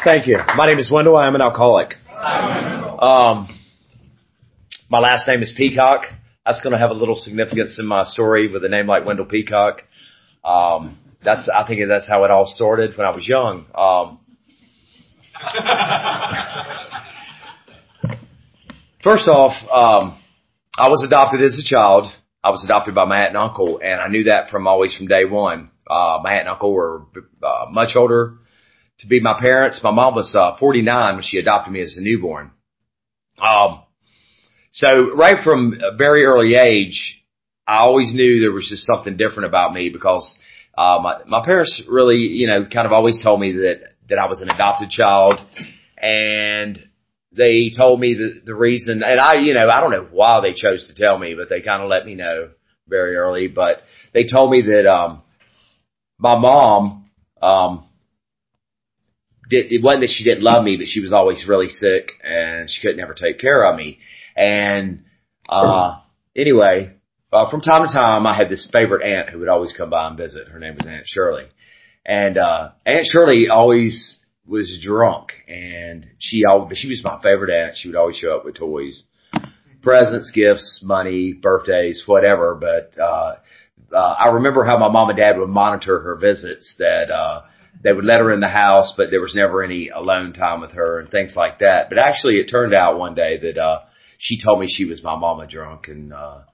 Thank you. My name is Wendell. I am an alcoholic. My last name is Peacock. That's going to have a little significance in my story with a name like Wendell Peacock. I think that's how it all started when I was young. First off, I was adopted as a child. I was adopted by my aunt and uncle, and I knew that from day one. My aunt and uncle were much older to be my parents. My mom was 49 when she adopted me as a newborn. So right from a very early age, I always knew there was just something different about me because my parents really, kind of always told me that I was an adopted child, and they told me the reason, and I don't know why they chose to tell me, but they kind of let me know very early. But they told me that my mom it wasn't that she didn't love me, but she was always really sick and she couldn't ever take care of me. And anyway, from time to time, I had this favorite aunt who would always come by and visit. Her name was Aunt Shirley. And Aunt Shirley always was drunk, and she was my favorite aunt. She would always show up with toys, presents, gifts, money, birthdays, whatever. But I remember how my mom and dad would monitor her visits, that they would let her in the house, but there was never any alone time with her and things like that. But actually, it turned out one day that she told me she was my mama drunk, and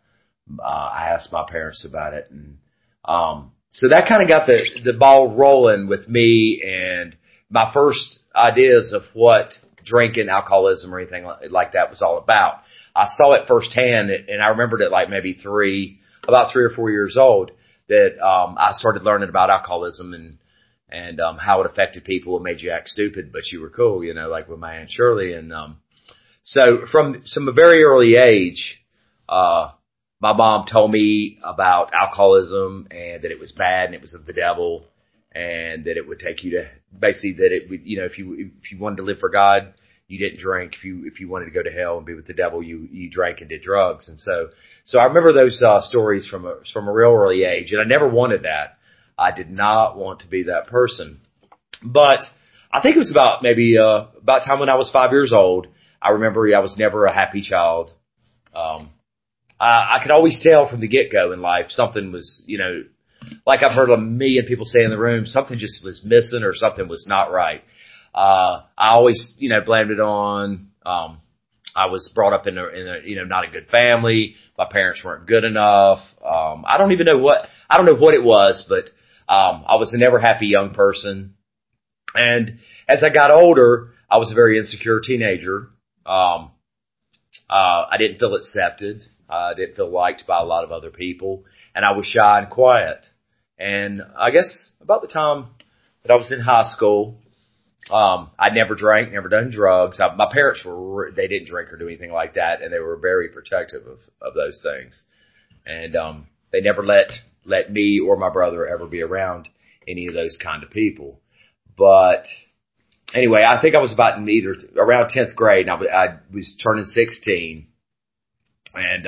I asked my parents about it, and so that kind of got the ball rolling with me and my first ideas of what drinking, alcoholism, or anything like that was all about. I saw it firsthand, and I remembered it like maybe about 3 or 4 years old, that I started learning about alcoholism and how it affected people. It made you act stupid, but you were cool, like with my Aunt Shirley. And so from a very early age, my mom told me about alcoholism and that it was bad and it was of the devil, and that it would take you to, basically that it would, if you wanted to live for God, you didn't drink. If you wanted to go to hell and be with the devil, you drank and did drugs. And so I remember those stories from a real early age, and I never wanted that. I did not want to be that person. But I think it was about maybe about time when I was 5 years old. I remember I was never a happy child. I could always tell from the get-go in life something was, like I've heard a million people say in the room, something just was missing or something was not right. I always, blamed it on, I was brought up in a, not a good family. My parents weren't good enough. I don't know what it was, but, I was a never happy young person. And as I got older, I was a very insecure teenager. I didn't feel accepted. I didn't feel liked by a lot of other people, and I was shy and quiet. And I guess about the time that I was in high school, I never drank, never done drugs. My parents they didn't drink or do anything like that, and they were very protective of those things. And they never let me or my brother ever be around any of those kind of people. But anyway, I think I was about around 10th grade, and I was turning 16. And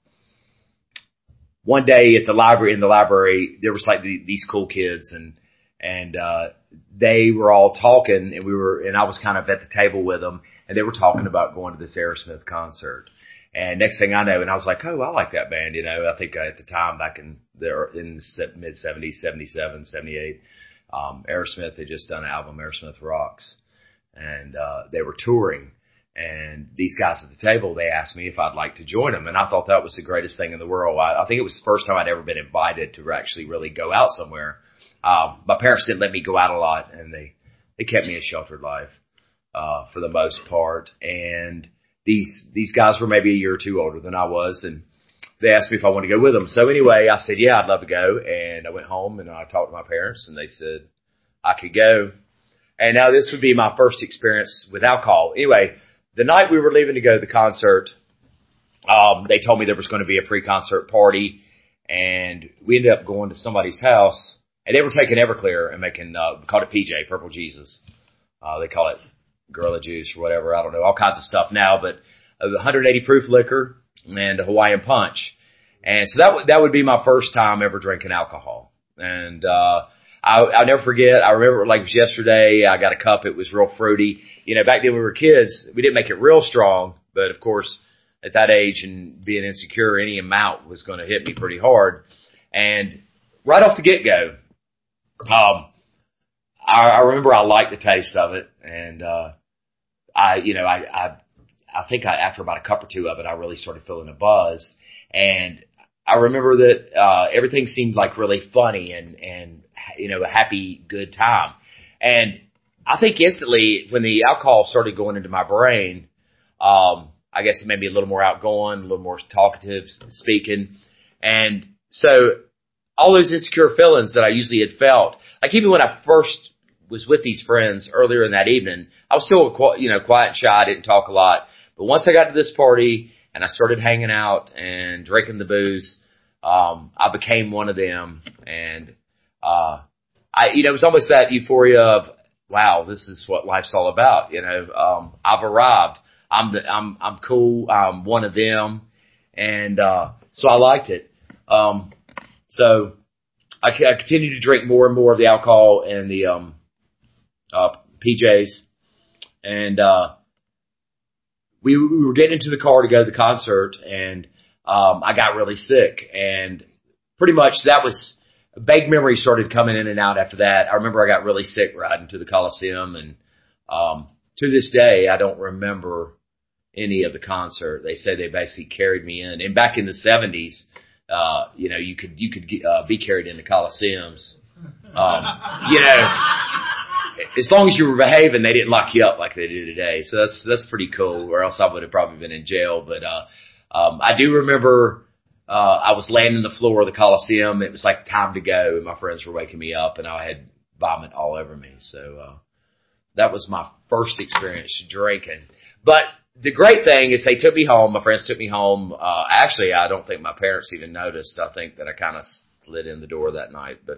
one day in the library, there was like these cool kids, and they were all talking, and I was kind of at the table with them, and they were talking about going to this Aerosmith concert. And next thing I know, and I was like, oh, I like that band, I think at the time back in the mid 70s, 77, 78, Aerosmith had just done an album, Aerosmith Rocks, and they were touring. And these guys at the table, they asked me if I'd like to join them. And I thought that was the greatest thing in the world. I think it was the first time I'd ever been invited to actually really go out somewhere. My parents didn't let me go out a lot, and they kept me a sheltered life, for the most part. And these guys were maybe a year or two older than I was, and they asked me if I wanted to go with them. So anyway, I said, yeah, I'd love to go. And I went home and I talked to my parents, and they said I could go. And now this would be my first experience with alcohol. Anyway, the night we were leaving to go to the concert, they told me there was going to be a pre-concert party, and we ended up going to somebody's house, and they were taking Everclear and making, called it PJ, Purple Jesus. They call it Gorilla Juice or whatever. I don't know, all kinds of stuff now, but 180 proof liquor and a Hawaiian Punch. And so that would be my first time ever drinking alcohol. And, I'll never forget. I remember like it was yesterday. I got a cup. It was real fruity. Back then when we were kids, we didn't make it real strong, but of course at that age and being insecure, any amount was going to hit me pretty hard. And right off the get-go, I remember I liked the taste of it, and I think after about a cup or two of it, I really started feeling a buzz. And I remember that everything seemed like really funny and a happy, good time. And I think instantly when the alcohol started going into my brain, I guess it made me a little more outgoing, a little more talkative, speaking. And so all those insecure feelings that I usually had felt, like even when I first was with these friends earlier in that evening, I was still, quiet and shy. I didn't talk a lot. But once I got to this party and I started hanging out and drinking the booze, I became one of them. And, it was almost that euphoria of, wow, this is what life's all about. I've arrived. I'm cool. I'm one of them. And, so I liked it. So I continued to drink more and more of the alcohol and the, PJs. And, we were getting into the car to go to the concert, and I got really sick. And pretty much that was vague memories started coming in and out after that. I remember I got really sick riding to the Coliseum, and to this day I don't remember any of the concert. They say they basically carried me in. And back in the 70s, you could be carried into Coliseums. As long as you were behaving, they didn't lock you up like they do today. So that's pretty cool, or else I would have probably been in jail. But I do remember I was laying on the floor of the Coliseum. It was like time to go, and my friends were waking me up, and I had vomit all over me. So that was my first experience drinking. But the great thing is they took me home. My friends took me home. Actually, I don't think my parents even noticed. I think that I kind of slid in the door that night. But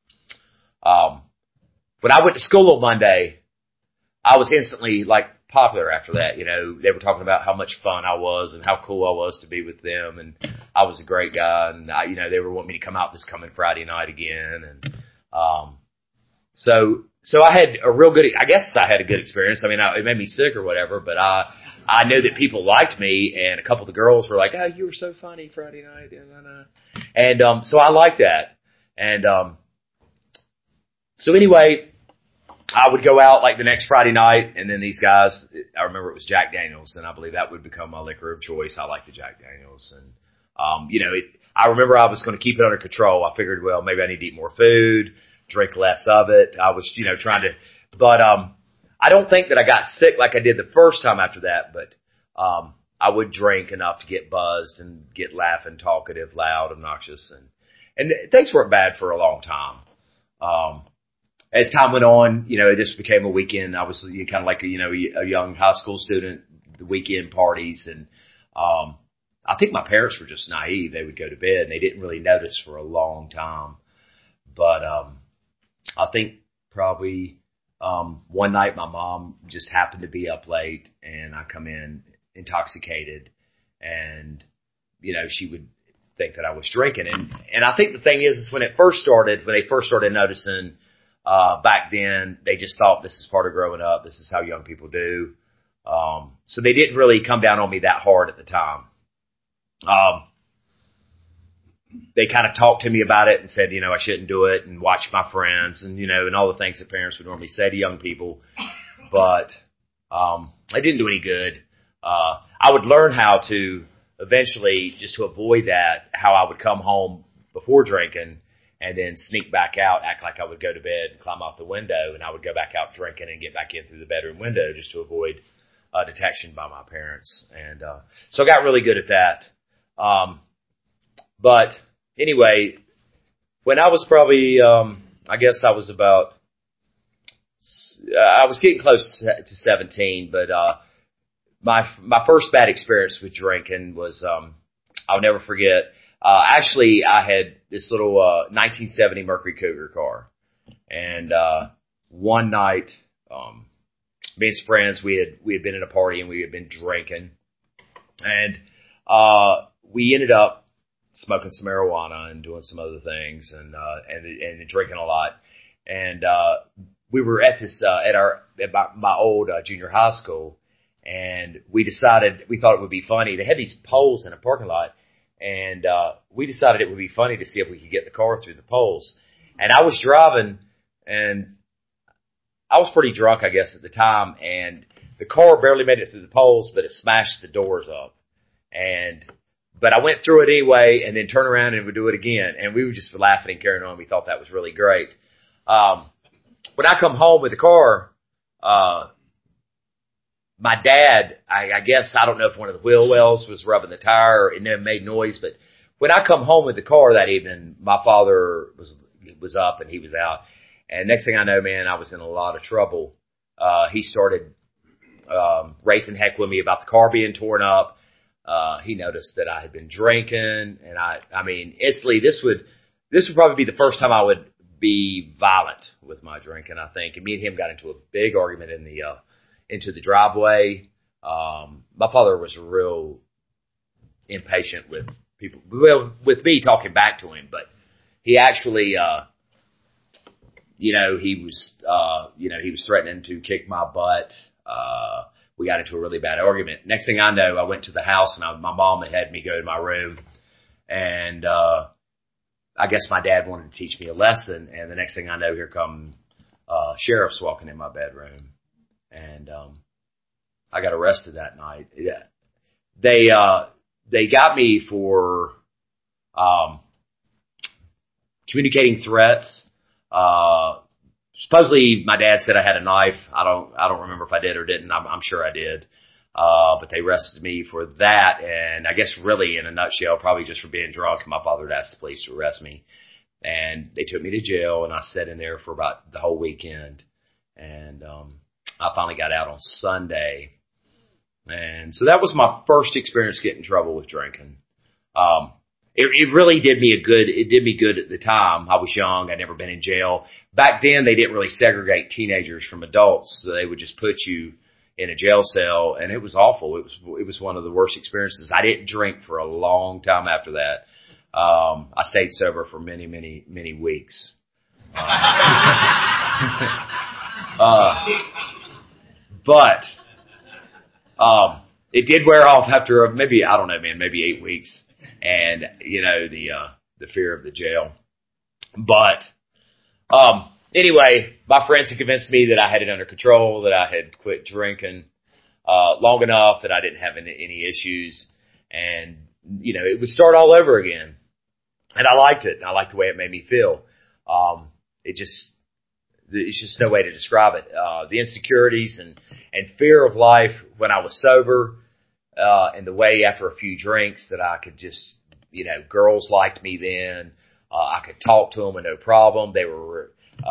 when I went to school on Monday, I was instantly like popular after that. They were talking about how much fun I was and how cool I was to be with them, and I was a great guy. And they were wanting me to come out this coming Friday night again. And so I had a real good. I guess I had a good experience. I mean, it made me sick or whatever, but I knew that people liked me, and a couple of the girls were like, "Oh, you were so funny Friday night," and so I liked that. And so anyway, I would go out like the next Friday night, and then these guys, I remember it was Jack Daniels, and I believe that would become my liquor of choice. I like the Jack Daniels. And, I remember I was going to keep it under control. I figured, well, maybe I need to eat more food, drink less of it. I was, trying to, but, I don't think that I got sick like I did the first time after that, but, I would drink enough to get buzzed and get laughing, talkative, loud, obnoxious, and things weren't bad for a long time. As time went on, it just became a weekend. I was kind of like a young high school student, the weekend parties. And, I think my parents were just naive. They would go to bed and they didn't really notice for a long time. But, I think probably, one night my mom just happened to be up late and I come in intoxicated and, she would think that I was drinking. And I think the thing is when they first started noticing, back then, they just thought this is part of growing up. This is how young people do. So they didn't really come down on me that hard at the time. They kind of talked to me about it and said, I shouldn't do it and watch my friends and, and all the things that parents would normally say to young people. But, it didn't do any good. I would learn how to eventually, just to avoid that, how I would come home before drinking and then sneak back out, act like I would go to bed and climb out the window, and I would go back out drinking and get back in through the bedroom window just to avoid detection by my parents. And so I got really good at that. But anyway, when I was probably, I guess I was getting close to 17, but my first bad experience with drinking was, I'll never forget. Actually, I had this little 1970 Mercury Cougar car, and one night, me and some friends, we had been at a party and we had been drinking, and we ended up smoking some marijuana and doing some other things, and drinking a lot. And, we were at this, at my old, junior high school, and we thought it would be funny. They had these poles in a parking lot, and, we decided it would be funny to see if we could get the car through the poles. And I was driving, and I was pretty drunk, I guess, at the time, and the car barely made it through the poles, but it smashed the doors up. But I went through it anyway, and then turned around and would do it again. And we were just laughing and carrying on. We thought that was really great. When I come home with the car, my dad, I guess, I don't know if one of the wheel wells was rubbing the tire or it never made noise, but when I come home with the car that evening, my father was up and he was out. And next thing I know, man, I was in a lot of trouble. He started, racing heck with me about the car being torn up. He noticed that I had been drinking, and I mean, instantly this would probably be the first time I would be violent with my drinking, I think. And me and him got into a big argument into the driveway. My father was real impatient with people, well, with me talking back to him, but he actually, he was threatening to kick my butt. We got into a really bad argument. Next thing I know, I went to the house and my mom had me go to my room, and, I guess my dad wanted to teach me a lesson. And the next thing I know, here come, sheriffs walking in my bedroom, and, I got arrested that night. Yeah. They got me for, communicating threats. Supposedly my dad said I had a knife. I don't remember if I did or didn't. I'm sure I did. But they arrested me for that. And I guess really in a nutshell, probably just for being drunk. My father had asked the police to arrest me, and they took me to jail, and I sat in there for about the whole weekend. And, I finally got out on Sunday. And so that was my first experience getting in trouble with drinking. It really did me good at the time. I was young. I'd never been in jail. Back then, they didn't really segregate teenagers from adults, so they would just put you in a jail cell, and it was awful. It was one of the worst experiences. I didn't drink for a long time after that. I stayed sober for many, many, many weeks. But it did wear off after maybe 8 weeks. And, the fear of the jail. But, anyway, my friends had convinced me that I had it under control, that I had quit drinking, long enough that I didn't have any issues. And, it would start all over again. And I liked it. And I liked the way it made me feel. It's just no way to describe it. The insecurities and fear of life when I was sober, and the way after a few drinks that I could just, girls liked me then. I could talk to them with no problem. They were,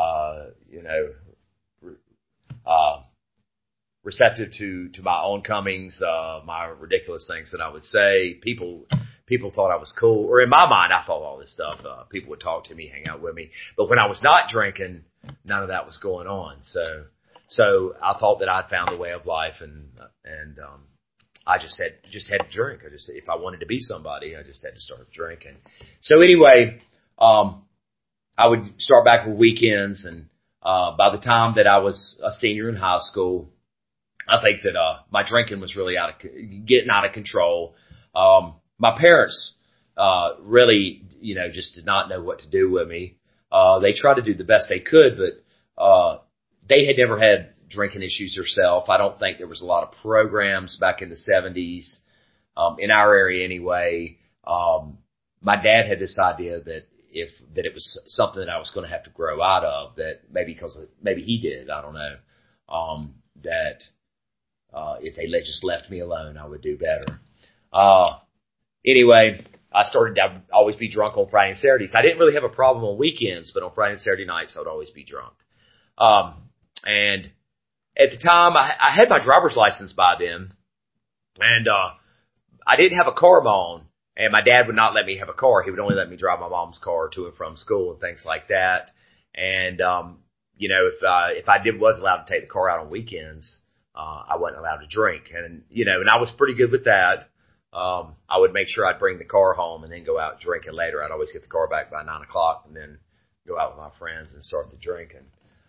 receptive to my own comings, my ridiculous things that I would say. People thought I was cool, or in my mind, I thought all this stuff. People would talk to me, hang out with me. But when I was not drinking, none of that was going on. So I thought that I'd found a way of life, and I just had to drink. If I wanted to be somebody, I just had to start drinking. So anyway, I would start back with weekends, and by the time that I was a senior in high school, I think that my drinking was really getting out of control. My parents really, just did not know what to do with me. They tried to do the best they could, but they had never had drinking issues herself. I don't think there was a lot of programs back in the 70s, in our area anyway. My dad had this idea that it was something that I was going to have to grow out of, that maybe he did, I don't know, that, if they just left me alone, I would do better. Anyway, I'd always be drunk on Friday and Saturdays. I didn't really have a problem on weekends, but on Friday and Saturday nights, I would always be drunk. And at the time, I had my driver's license by then, and I didn't have a car of my own, and my dad would not let me have a car. He would only let me drive my mom's car to and from school and things like that. And, if I was allowed to take the car out on weekends, I wasn't allowed to drink. And, and I was pretty good with that. I would make sure I'd bring the car home and then go out drinking later. I'd always get the car back by 9:00 and then go out with my friends and start the drinking.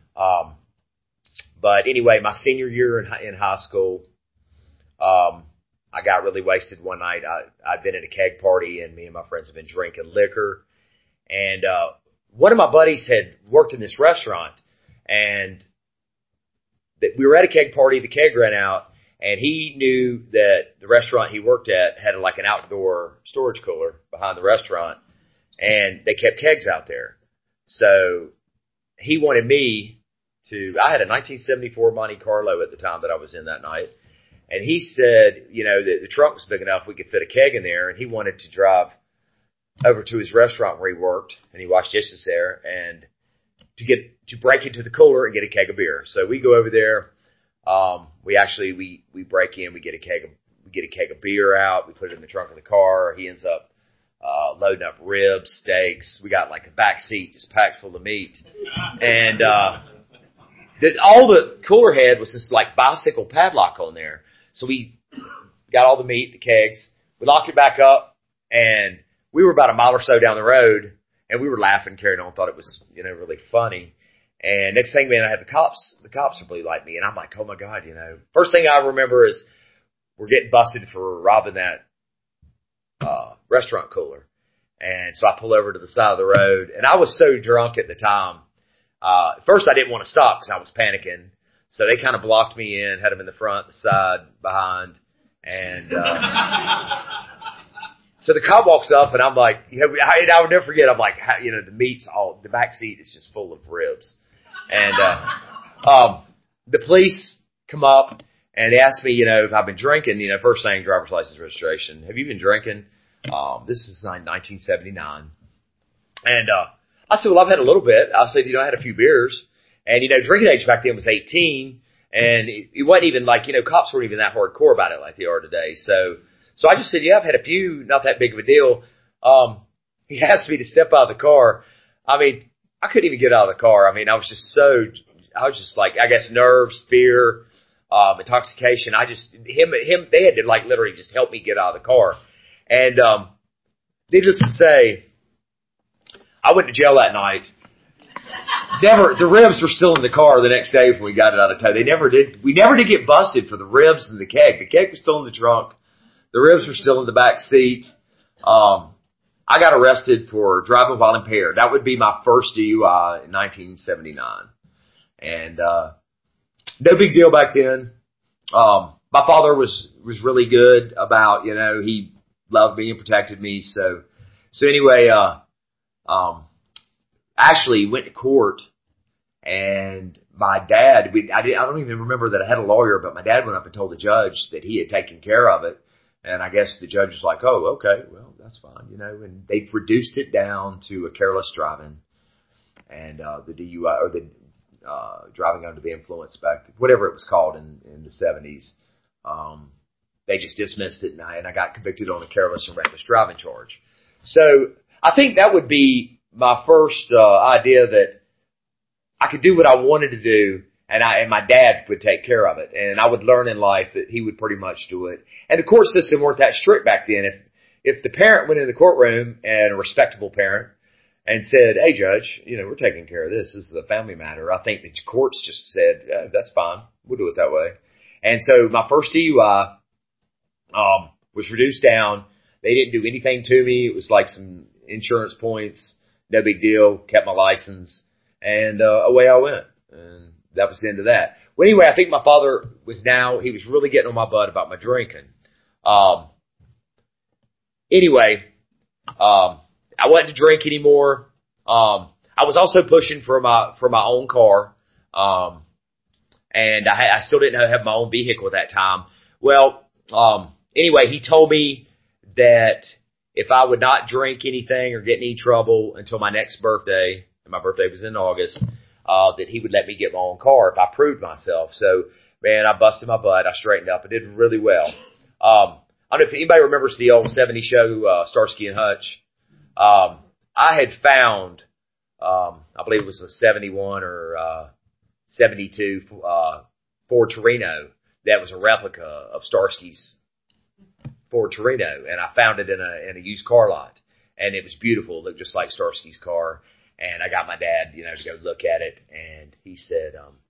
But anyway, my senior year in high school, I got really wasted one night. I'd been at a keg party, and me and my friends had been drinking liquor. And one of my buddies had worked in this restaurant, and we were at a keg party. The keg ran out, and he knew that the restaurant he worked at had like an outdoor storage cooler behind the restaurant, and they kept kegs out there. So he wanted me to. I had a 1974 Monte Carlo at the time that I was in that night. And he said, you know, the trunk was big enough we could fit a keg in there, and he wanted to drive over to his restaurant where he worked, and he washed dishes there, and to break into the cooler and get a keg of beer. So we go over there. We break in, we get a keg of beer out, we put it in the trunk of the car. He ends up loading up ribs, steaks. We got like a back seat just packed full of meat, and all the cooler had was this like bicycle padlock on there. So we got all the meat, the kegs, we locked it back up, and we were about a mile or so down the road, and we were laughing, carrying on, thought it was, you know, really funny. And next thing, man, I had the cops are really like me, and I'm like, oh my God, you know. First thing I remember is we're getting busted for robbing that restaurant cooler. And so I pull over to the side of the road, and I was so drunk at the time. At first I didn't want to stop because I was panicking. So they kind of blocked me in, had them in the front, the side, behind. And, so the cop walks up, and I'm like, you know, I would never forget, I'm like, you know, the back seat is just full of ribs. And, the police come up, and they ask me, you know, if I've been drinking, you know, first thing, driver's license registration. Have you been drinking? This is 1979. And, I said, well, I've had a little bit. I said, you know, I had a few beers. And, you know, drinking age back then was 18. And it wasn't even like, you know, cops weren't even that hardcore about it like they are today. So I just said, yeah, I've had a few, not that big of a deal. He asked me to step out of the car. I mean, I couldn't even get out of the car. I mean, I was just like, I guess nerves, fear, intoxication. They had to like literally just help me get out of the car. And, needless to say, I went to jail that night. The ribs were still in the car the next day when we got it out of tow. We never did get busted for the ribs and the keg. The keg was still in the trunk. The ribs were still in the back seat. I got arrested for driving while impaired. That would be my first DUI in 1979. And, no big deal back then. My father was really good about, you know, he loved me and protected me. So anyway, actually went to court, and my dad, I don't even remember that I had a lawyer, but my dad went up and told the judge that he had taken care of it. And I guess the judge was like, oh, okay, well, that's fine, you know, and they reduced it down to a careless driving, and, the DUI, or the, driving under the influence whatever it was called in the 70s. They just dismissed it, and I got convicted on a careless and reckless driving charge. So I think that would be my first idea that I could do what I wanted to do, and my dad would take care of it, and I would learn in life that he would pretty much do it. And the court system weren't that strict back then. If the parent went in the courtroom, and a respectable parent, and said, "Hey, judge, you know, we're taking care of this. This is a family matter," I think the courts just said, "That's fine. We'll do it that way." And so my first DUI was reduced down. They didn't do anything to me. It was like some insurance points. No big deal. Kept my license, and away I went. And that was the end of that. Well, anyway, I think my father he was really getting on my butt about my drinking. Anyway, I wasn't to drink anymore. I was also pushing for my own car. And I still didn't have my own vehicle at that time. Well, anyway, he told me that if I would not drink anything or get in any trouble until my next birthday, and my birthday was in August, that he would let me get my own car if I proved myself. So, man, I busted my butt. I straightened up. I did really well. I don't know if anybody remembers the old 70s show, Starsky and Hutch. I had found, I believe it was a 71 or 72 Ford Torino that was a replica of Starsky's Ford Torino, and I found it in a used car lot, and it was beautiful. It looked just like Starsky's car. And I got my dad, to go look at it, and he said,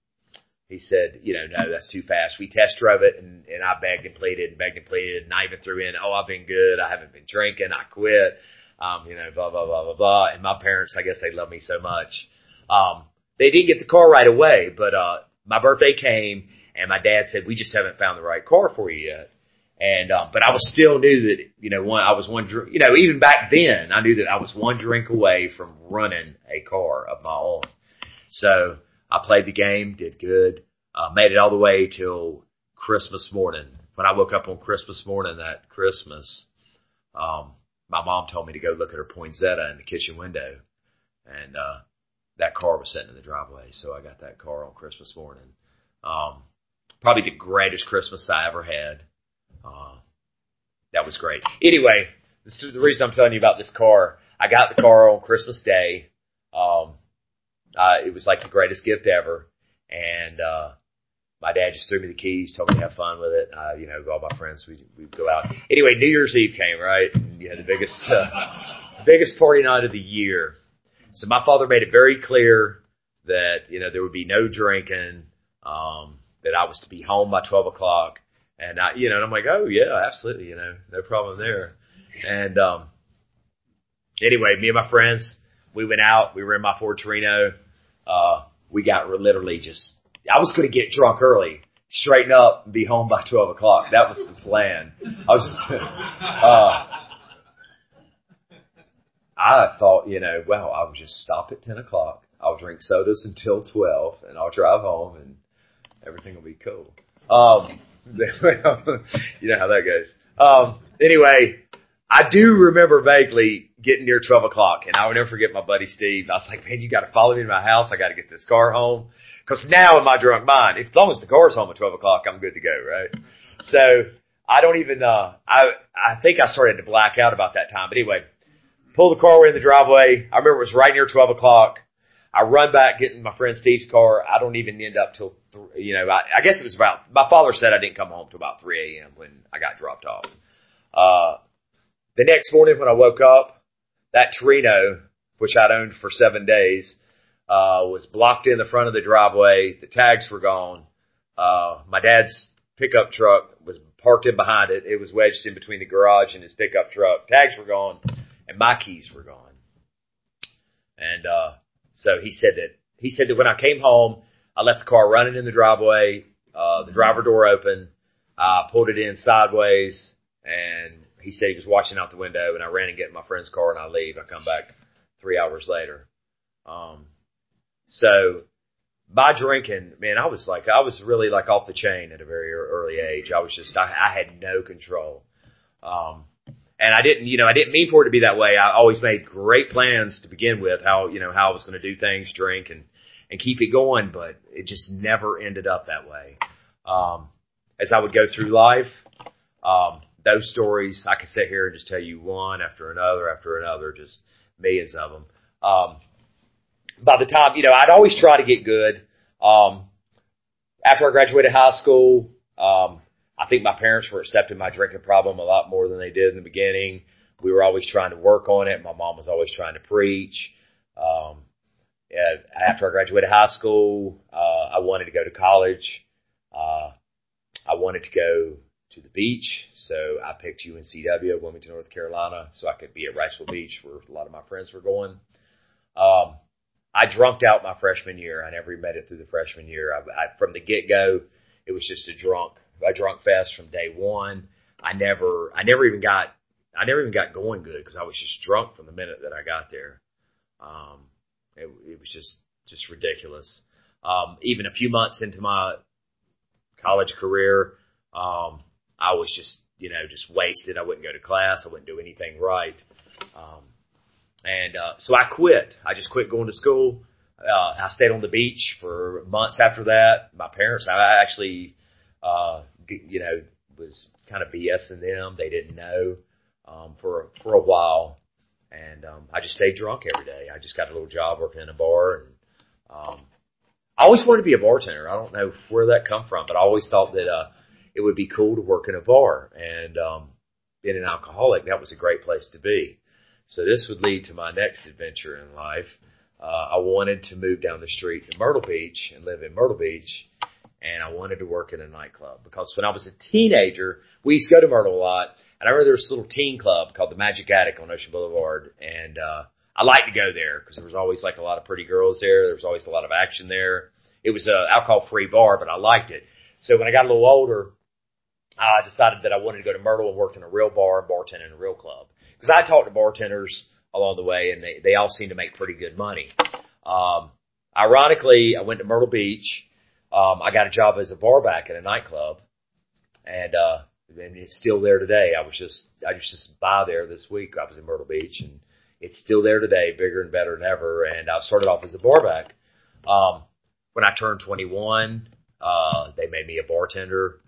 no, that's too fast. We test drove it, and I begged and pleaded, and I even threw in, I've been good. I haven't been drinking. I quit. Blah, blah, blah, blah, blah. And my parents, I guess they love me so much. They didn't get the car right away, but, my birthday came, and my dad said, we just haven't found the right car for you yet. And, but I was still knew that, I was one drink, even back then, I knew that I was one drink away from running a car of my own. So I played the game, did good, made it all the way till Christmas morning. When I woke up on Christmas morning that Christmas, my mom told me to go look at her poinsettia in the kitchen window, and, that car was sitting in the driveway. So I got that car on Christmas morning. Probably the greatest Christmas I ever had. That was great. Anyway, this is the reason I'm telling you about this car. I got the car on Christmas Day. It was like the greatest gift ever. And, my dad just threw me the keys, told me to have fun with it. All my friends, we'd go out. Anyway, New Year's Eve came, right? And, the biggest party night of the year. So my father made it very clear that, there would be no drinking, that I was to be home by 12 o'clock. And and I'm like, oh yeah, absolutely, no problem there. And, anyway, me and my friends, we went out, we were in my Ford Torino. We got literally I was going to get drunk early, straighten up and be home by 12 o'clock. That was the plan. I thought, I would just stop at 10 o'clock. I'll drink sodas until 12 and I'll drive home and everything will be cool. You know how that goes. Anyway, I do remember vaguely getting near 12 o'clock, and I will never forget my buddy Steve. I was like, man, you got to follow me to my house. I got to get this car home. Because now in my drunk mind, as long as the car's home at 12 o'clock, I'm good to go, right? So I don't even, I think I started to black out about that time. But anyway, pull the car in the driveway. I remember it was right near 12 o'clock. I run back, get in my friend Steve's car. I don't even end up till, I guess it was my father said I didn't come home till about 3 a.m. when I got dropped off. The next morning when I woke up, that Torino, which I'd owned for 7 days, was blocked in the front of the driveway. The tags were gone. My dad's pickup truck was parked in behind it. It was wedged in between the garage and his pickup truck. Tags were gone and my keys were gone. And, so he said that when I came home, I left the car running in the driveway, the driver door open. I pulled it in sideways, and he said he was watching out the window, and I ran and get in my friend's car and I leave. I come back 3 hours later. So my drinking, man, I was really like off the chain at a very early age. I had no control. And I didn't mean for it to be that way. I always made great plans to begin with, how I was going to do things, drink and keep it going, but it just never ended up that way. As I would go through life, those stories, I could sit here and just tell you one after another, just millions of them. By the time, I'd always try to get good. After I graduated high school, I think my parents were accepting my drinking problem a lot more than they did in the beginning. We were always trying to work on it. My mom was always trying to preach. After I graduated high school, I wanted to go to college. I wanted to go to the beach, so I picked UNCW, Wilmington, North Carolina, so I could be at Wrightsville Beach where a lot of my friends were going. I drunked out my freshman year. I never made it through the freshman year. From the get-go, it was just a drunk fest from day one. I never even got going good because I was just drunk from the minute that I got there. It was just ridiculous. Even a few months into my college career, I was just wasted. I wouldn't go to class. I wouldn't do anything right. So I quit. I just quit going to school. I stayed on the beach for months after that. My parents, I actually, was kind of BSing them. They didn't know, for a while. And, I just stayed drunk every day. I just got a little job working in a bar. And, I always wanted to be a bartender. I don't know where that come from, but I always thought that, it would be cool to work in a bar. And, being an alcoholic, that was a great place to be. So this would lead to my next adventure in life. I wanted to move down the street to Myrtle Beach and live in Myrtle Beach, and I wanted to work in a nightclub because when I was a teenager, we used to go to Myrtle a lot, and I remember there was this little teen club called the Magic Attic on Ocean Boulevard, and I liked to go there because there was always like a lot of pretty girls there. There was always a lot of action there. It was a alcohol-free bar, but I liked it. So when I got a little older, I decided that I wanted to go to Myrtle and work in a real bar and bartend in a real club. Because I talked to bartenders along the way, and they all seemed to make pretty good money. Ironically, I went to Myrtle Beach. I got a job as a barback at a nightclub, and it's still there today. I was just by there this week. I was in Myrtle Beach, and it's still there today, bigger and better than ever. And I started off as a barback. When I turned 21, they made me a bartender.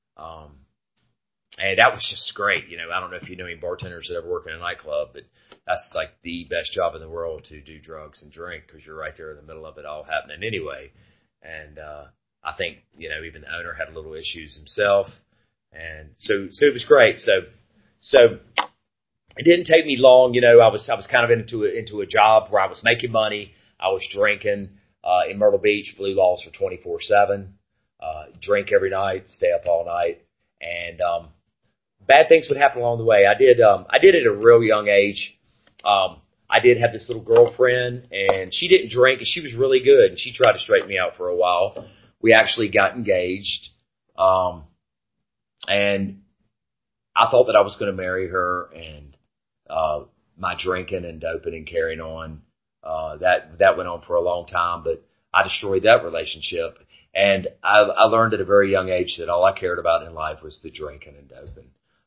And that was just great. You know, I don't know if you know any bartenders that ever work in a nightclub, but that's like the best job in the world to do drugs and drink because you're right there in the middle of it all happening anyway. And I think, you know, even the owner had a little issues himself. And so it was great. So it didn't take me long. You know, I was kind of into a job where I was making money. I was drinking in Myrtle Beach, Blue Laws for 24/7, drink every night, stay up all night. And bad things would happen along the way. I did at a real young age. I did have this little girlfriend, and she didn't drink, and she was really good, and she tried to straighten me out for a while. We actually got engaged, and I thought that I was going to marry her, and my drinking and doping and carrying on, that went on for a long time, but I destroyed that relationship. And I learned at a very young age that all I cared about in life was the drinking and doping.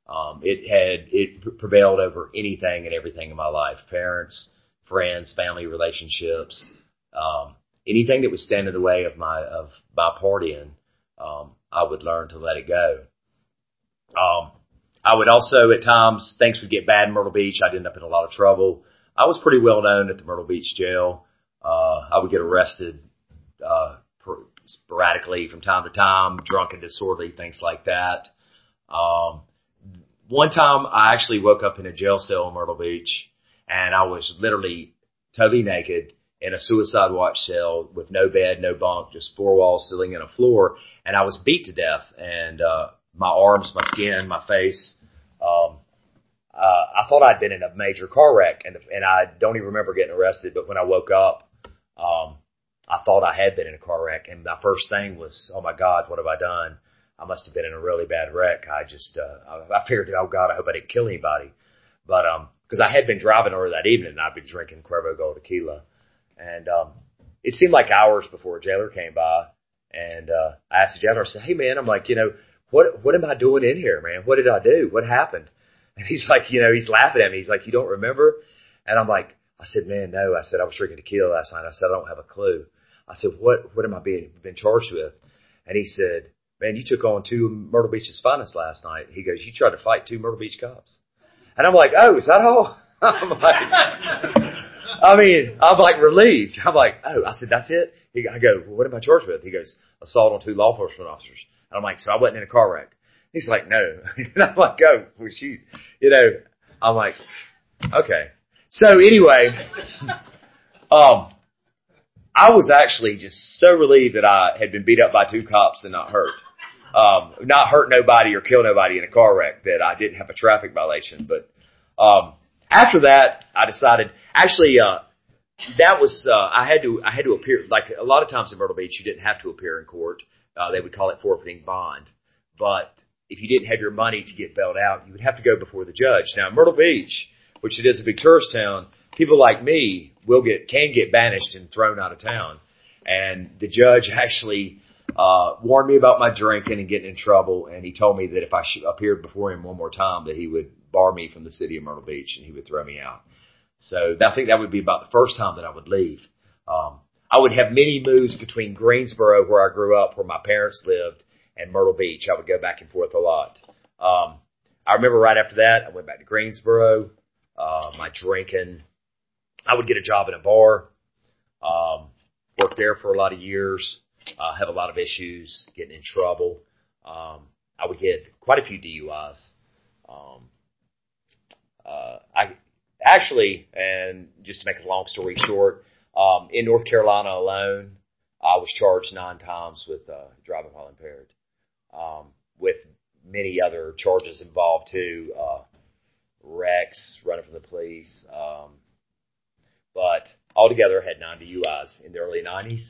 It prevailed over anything and everything in my life. Parents, friends, family relationships, anything that would stand in the way of my partying, I would learn to let it go. I would also, at times, things would get bad in Myrtle Beach. I'd end up in a lot of trouble. I was pretty well known at the Myrtle Beach jail. I would get arrested, sporadically from time to time, drunk and disorderly, things like that. One time I actually woke up in a jail cell in Myrtle Beach, and I was literally totally naked in a suicide watch cell with no bed, no bunk, just four walls, ceiling, and a floor, and I was beat to death. And my arms, my skin, my face, I thought I'd been in a major car wreck, and I don't even remember getting arrested, but when I woke up, I thought I had been in a car wreck, and my first thing was, oh my God, what have I done? I must have been in a really bad wreck. I figured, oh God, I hope I didn't kill anybody. But, cause I had been driving earlier that evening and I'd been drinking Cuervo Gold tequila. And, it seemed like hours before a jailer came by, and, I asked the jailer, I said, hey man, I'm like, you know, what am I doing in here, man? What did I do? What happened? And he's like, you know, he's laughing at me. He's like, you don't remember? And I'm like, I said, man, no. I said, I was drinking tequila last night. I said, I don't have a clue. I said, what am I being charged with? And he said, man, you took on two Myrtle Beach's finest last night. He goes, you tried to fight two Myrtle Beach cops. And I'm like, oh, is that all? I'm like relieved. I'm like, oh, I said, that's it? I go, well, what am I charged with? He goes, assault on two law enforcement officers. And I'm like, so I wasn't in a car wreck. He's like, no. And I'm like, oh, well, shoot. You know, I'm like, okay. So anyway, I was actually just so relieved that I had been beat up by two cops and not hurt. Not hurt nobody or kill nobody in a car wreck, that I didn't have a traffic violation. But, after that, I decided, actually, that was, I had to appear, like a lot of times in Myrtle Beach, you didn't have to appear in court. They would call it forfeiting bond. But if you didn't have your money to get bailed out, you would have to go before the judge. Now, Myrtle Beach, which it is a big tourist town, people like me can get banished and thrown out of town. And the judge actually warned me about my drinking and getting in trouble, and he told me that if I appeared before him one more time, that he would bar me from the city of Myrtle Beach and he would throw me out. So I think that would be about the first time that I would leave. I would have many moves between Greensboro, where I grew up, where my parents lived, and Myrtle Beach. I would go back and forth a lot. I remember right after that, I went back to Greensboro. My drinking, I would get a job in a bar, worked there for a lot of years, have a lot of issues, getting in trouble. I would get quite a few DUIs. I actually, and just to make a long story short, In North Carolina alone, I was charged 9 times with driving while impaired, with many other charges involved too, wrecks, running from the police. But altogether, I had 9 DUIs in the early 90s.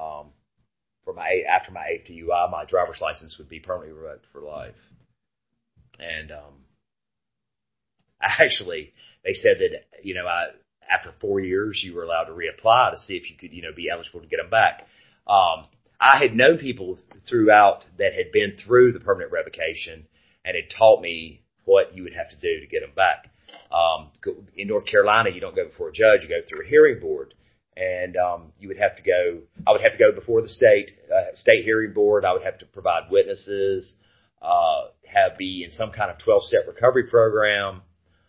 After my 8th DUI, my driver's license would be permanently revoked for life. And they said that after 4 years, you were allowed to reapply to see if you could be eligible to get them back. I had known people throughout that had been through the permanent revocation and had taught me what you would have to do to get them back. In North Carolina, you don't go before a judge; you go through a hearing board, and you would have to go. I would have to go before the state hearing board. I would have to provide witnesses, be in some kind of 12-step recovery program,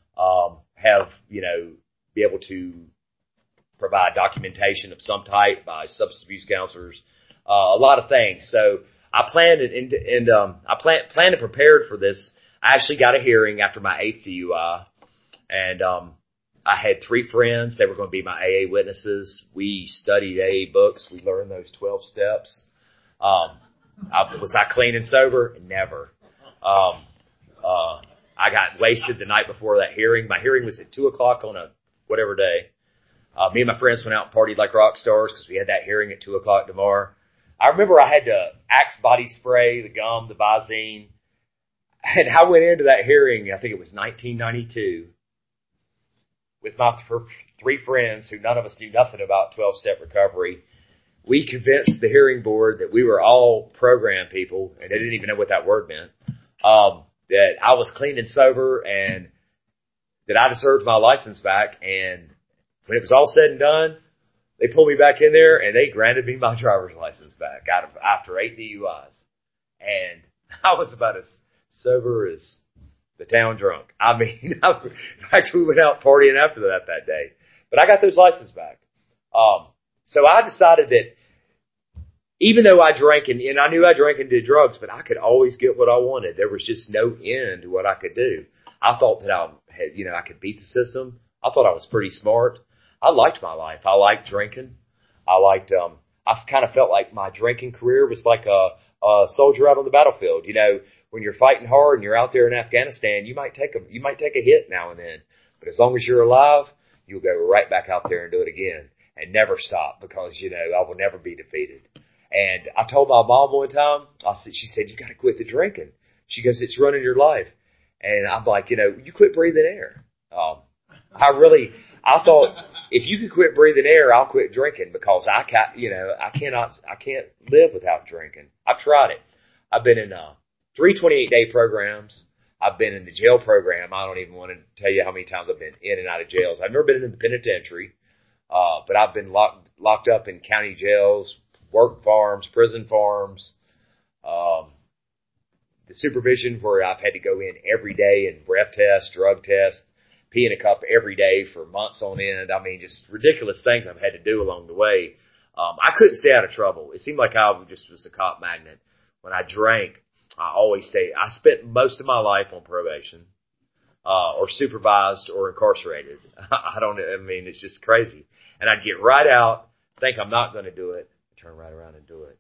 be able to provide documentation of some type by substance abuse counselors, a lot of things. So I planned and prepared for this. I actually got a hearing after my 8th DUI, and I had 3 friends. They were going to be my AA witnesses. We studied AA books. We learned those 12 steps. Was I clean and sober? Never. I got wasted the night before that hearing. My hearing was at 2 o'clock on a whatever day. Me and my friends went out and partied like rock stars because we had that hearing at 2 o'clock tomorrow. I remember I had the Axe body spray, the gum, the Visine. And I went into that hearing, I think it was 1992, with my 3 friends who none of us knew nothing about 12-step recovery. We convinced the hearing board that we were all program people, and they didn't even know what that word meant, that I was clean and sober and that I deserved my license back. And when it was all said and done, they pulled me back in there and they granted me my driver's license back after 8 DUIs. And I was about as sober as the town drunk. I mean, in fact, we went out partying after that day. But I got those licenses back. So I decided that even though I drank and I knew I drank and did drugs, but I could always get what I wanted. There was just no end to what I could do. I thought that I could beat the system. I thought I was pretty smart. I liked my life. I liked drinking. I kind of felt like my drinking career was like a soldier out on the battlefield. When you're fighting hard and you're out there in Afghanistan, you might take a hit now and then, but as long as you're alive, you'll go right back out there and do it again and never stop because, I will never be defeated. And I told my mom one time, she said, you got to quit the drinking. She goes, it's running your life. And I'm like, you quit breathing air. I thought if you could quit breathing air, I'll quit drinking because I can't live without drinking. I've tried it. I've been in 3 28-day programs. I've been in the jail program. I don't even want to tell you how many times I've been in and out of jails. I've never been in the penitentiary, but I've been locked up in county jails, work farms, prison farms, the supervision where I've had to go in every day and breath test, drug test, pee in a cup every day for months on end. I mean, just ridiculous things I've had to do along the way. I couldn't stay out of trouble. It seemed like I just was a cop magnet. When I drank, I spent most of my life on probation, or supervised or incarcerated. It's just crazy. And I'd get right out, think I'm not going to do it, turn right around and do it.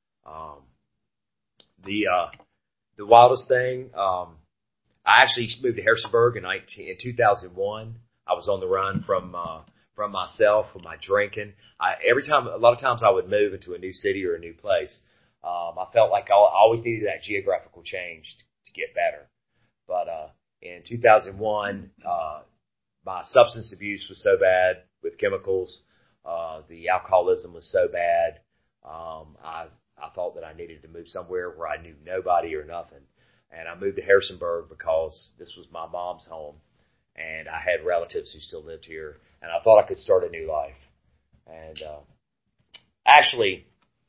The wildest thing, I actually moved to Harrisonburg in 2001. I was on the run from myself, from my drinking. A lot of times I would move into a new city or a new place. I felt like I always needed that geographical change to get better. But in 2001, my substance abuse was so bad with chemicals. The alcoholism was so bad. I thought that I needed to move somewhere where I knew nobody or nothing. And I moved to Harrisonburg because this was my mom's home. And I had relatives who still lived here. And I thought I could start a new life. And actually,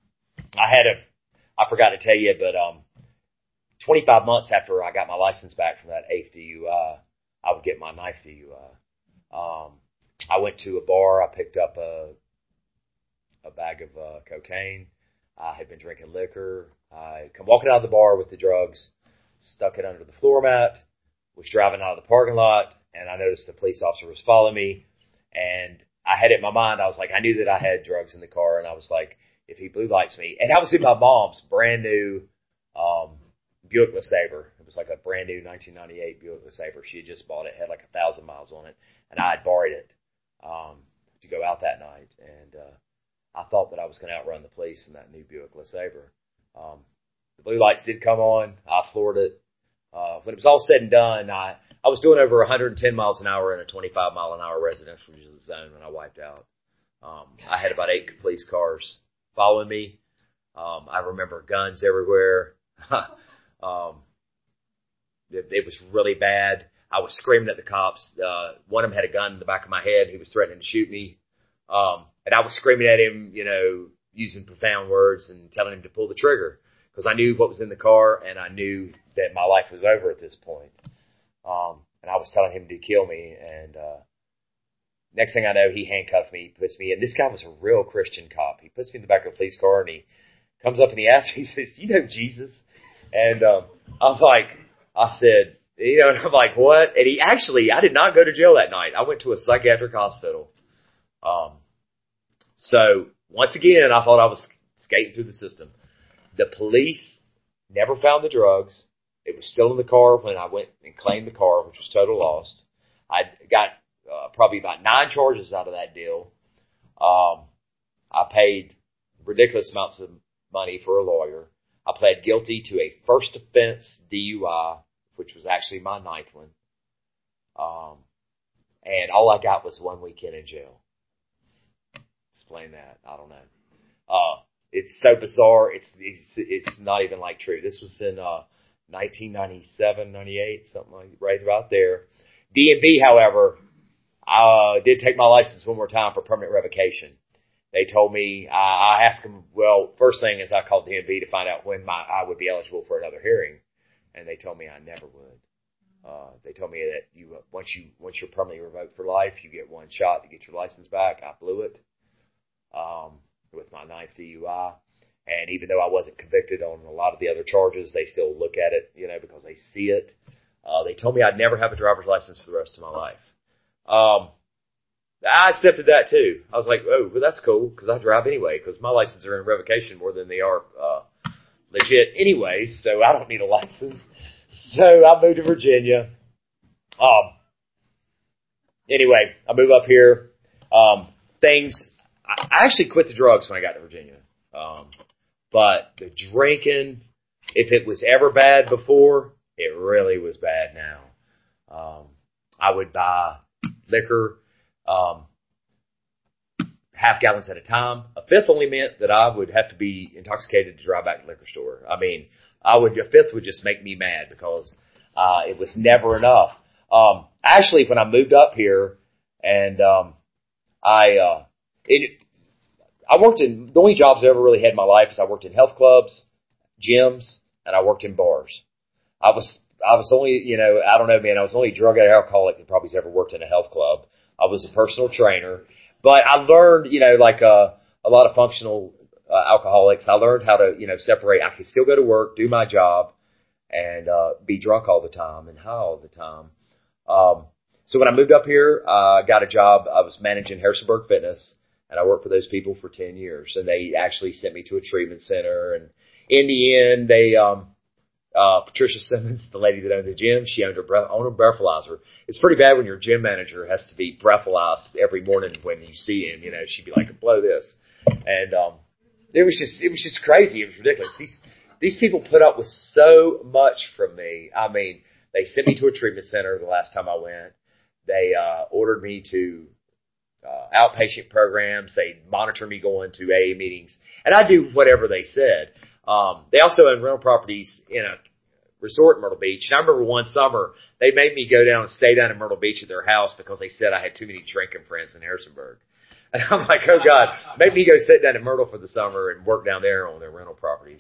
I forgot to tell you, but 25 months after I got my license back from that 8th DUI, I would get my 9th DUI. I went to a bar. I picked up a bag of cocaine. I had been drinking liquor. I come walking out of the bar with the drugs, stuck it under the floor mat, was driving out of the parking lot, and I noticed the police officer was following me. And I had it in my mind. I was like, I knew that I had drugs in the car, and I was like, if he blue lights me, and I was in my mom's brand new Buick LeSabre. It was like a brand new 1998 Buick LeSabre. She had just bought it, had like 1,000 miles on it, and I had borrowed it to go out that night. And I thought that I was going to outrun the police in that new Buick LeSabre. The blue lights did come on. I floored it. When it was all said and done, I was doing over 110 miles an hour in a 25 mile an hour residential zone when I wiped out. I had about 8 police cars following me. I remember guns everywhere. It was really bad. I was screaming at the cops. One of them had a gun in the back of my head. He was threatening to shoot me. And I was screaming at him, using profound words and telling him to pull the trigger because I knew what was in the car and I knew that my life was over at this point. And I was telling him to kill me. And next thing I know, he handcuffed me, puts me in. This guy was a real Christian cop. He puts me in the back of a police car and he comes up and he asks me, he says, "You know Jesus?" And I'm like, I said, and I'm like, what? And I did not go to jail that night. I went to a psychiatric hospital. So once again, I thought I was skating through the system. The police never found the drugs. It was still in the car when I went and claimed the car, which was total lost. I got probably about 9 charges out of that deal. I paid ridiculous amounts of money for a lawyer. I pled guilty to a first offense DUI, which was actually my 9th one. And all I got was 1 weekend in jail. Explain that. I don't know. It's so bizarre. It's not even like true. This was in 1997, 98, something like right about there. DMV, however, did take my license one more time for permanent revocation. They told me, I asked them, well, first thing is I called DMV to find out when I would be eligible for another hearing. And they told me I never would. They told me that once you're permanently revoked for life, you get 1 shot to get your license back. I blew it, with my 9th DUI. And even though I wasn't convicted on a lot of the other charges, they still look at it, because they see it. They told me I'd never have a driver's license for the rest of my life. I accepted that too. I was like, oh, well, that's cool because I drive anyway because my licenses are in revocation more than they are legit anyway, so I don't need a license. So I moved to Virginia. Anyway, I move up here. I actually quit the drugs when I got to Virginia. But the drinking, if it was ever bad before, it really was bad now. I would buy liquor, half gallons at a time. A fifth only meant that I would have to be intoxicated to drive back to the liquor store. I mean, a fifth would just make me mad because, it was never enough. Actually, when I moved up here and, I worked the only jobs I ever really had in my life is I worked in health clubs, gyms, and I worked in bars. I was only, I don't know, man, I was the only drug and alcoholic that probably's ever worked in a health club. I was a personal trainer, but I learned, like, a lot of functional, alcoholics. I learned how to, separate. I could still go to work, do my job, and, be drunk all the time and high all the time. So when I moved up here, I got a job. I was managing Harrisonburg Fitness. And I worked for those people for 10 years. And they actually sent me to a treatment center. And in the end, Patricia Simmons, the lady that owned the gym, she owned a breathalyzer. It's pretty bad when your gym manager has to be breathalyzed every morning when you see him. She'd be like, blow this. And, it was just crazy. It was ridiculous. These people put up with so much from me. I mean, they sent me to a treatment center the last time I went. They, ordered me to, outpatient programs. They monitor me going to AA meetings, and I do whatever they said. They also own rental properties in a resort in Myrtle Beach. And I remember one summer they made me go down and stay down in Myrtle Beach at their house because they said I had too many drinking friends in Harrisonburg. And I'm like, oh God, make me go sit down in Myrtle for the summer and work down there on their rental properties.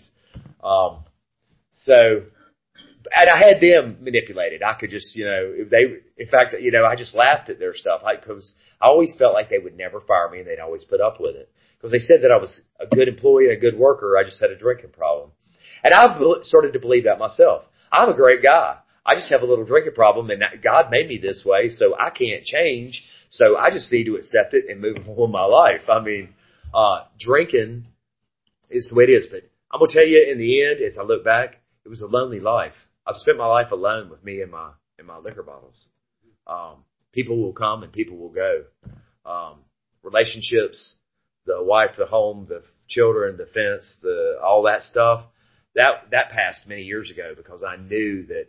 And I had them manipulated. I could just, I just laughed at their stuff. Because I always felt like they would never fire me and they'd always put up with it. Because they said that I was a good employee and a good worker. I just had a drinking problem. And I started to believe that myself. I'm a great guy. I just have a little drinking problem and God made me this way, so I can't change. So I just need to accept it and move on with my life. I mean, drinking is the way it is. But I'm going to tell you, in the end, as I look back, it was a lonely life. I've spent my life alone with me and my liquor bottles. People will come and people will go. Relationships, the wife, the home, the children, the fence, all that stuff, that passed many years ago because I knew that,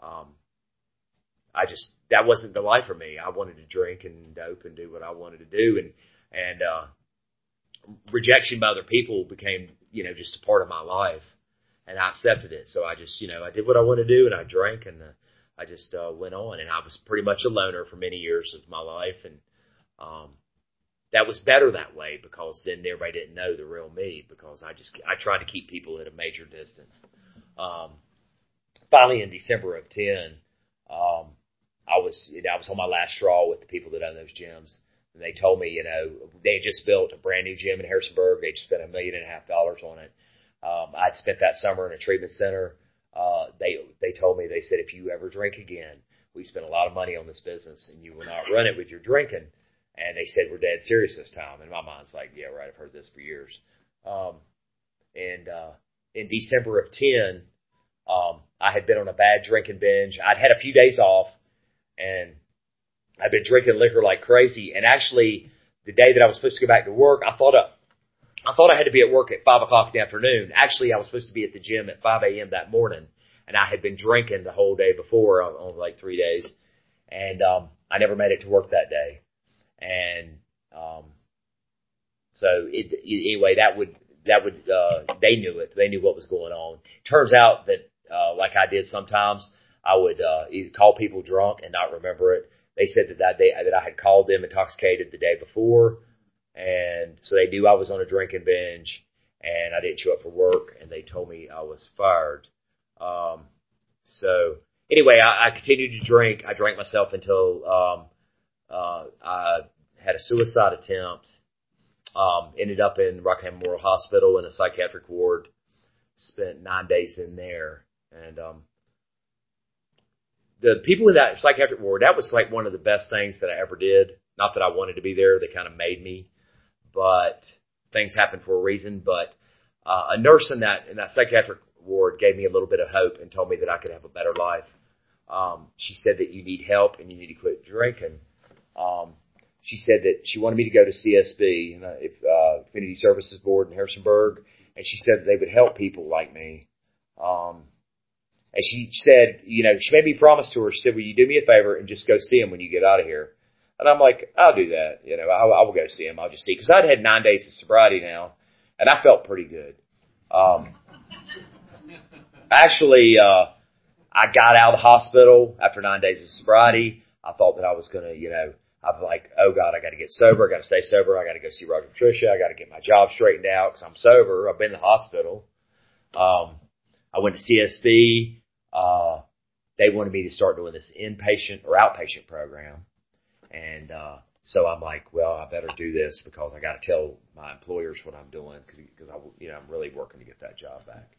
that wasn't the life for me. I wanted to drink and dope and do what I wanted to do. And rejection by other people became, just a part of my life, and I accepted it. So I just, I did what I wanted to do, and I drank, and I just went on, and I was pretty much a loner for many years of my life, and that was better that way because then everybody didn't know the real me because I tried to keep people at a major distance. Finally, in December of 10, I was on my last straw with the people that own those gyms. And they told me, they had just built a brand new gym in Harrisonburg. They just spent $1.5 million on it. I'd spent that summer in a treatment center. They told me, they said, if you ever drink again, we spent a lot of money on this business and you will not run it with your drinking. And they said, we're dead serious this time. And my mind's like, yeah, right. I've heard this for years. In December of 10, I had been on a bad drinking binge. I'd had a few days off and I've been drinking liquor like crazy. And actually, the day that I was supposed to go back to work, I thought I had to be at work at 5 o'clock in the afternoon. Actually, I was supposed to be at the gym at 5 a.m. that morning. And I had been drinking the whole day before on like 3 days. And I never made it to work that day. And anyway, they knew it. They knew what was going on. Turns out that, like I did sometimes, I would either call people drunk and not remember it. They said that I had called them intoxicated the day before, and so they knew I was on a drinking binge, and I didn't show up for work, and they told me I was fired. So anyway, I continued to drink. I drank myself until I had a suicide attempt. Ended up in Rockham Memorial Hospital in a psychiatric ward. Spent 9 days in there, and the people in that psychiatric ward, that was like one of the best things that I ever did. Not that I wanted to be there. They kind of made me, but things happen for a reason. But a nurse in that psychiatric ward gave me a little bit of hope and told me that I could have a better life. She said that you need help and you need to quit drinking. She said that she wanted me to go to CSB, Community Services Board in Harrisonburg, and she said that they would help people like me. And she said, she made me promise to her. She said, will you do me a favor and just go see him when you get out of here? And I'm like, I'll do that. I will go see him. I'll just see. Because I'd had 9 days of sobriety now, and I felt pretty good. Actually, I got out of the hospital after 9 days of sobriety. I thought that I was going to, I was like, oh God, I got to get sober. I got to stay sober. I got to go see Roger Patricia. I got to get my job straightened out because I'm sober. I've been in the hospital. I went to CSB. They wanted me to start doing this inpatient or outpatient program. And, so I'm like, well, I better do this because I got to tell my employers what I'm doing because I'm really working to get that job back.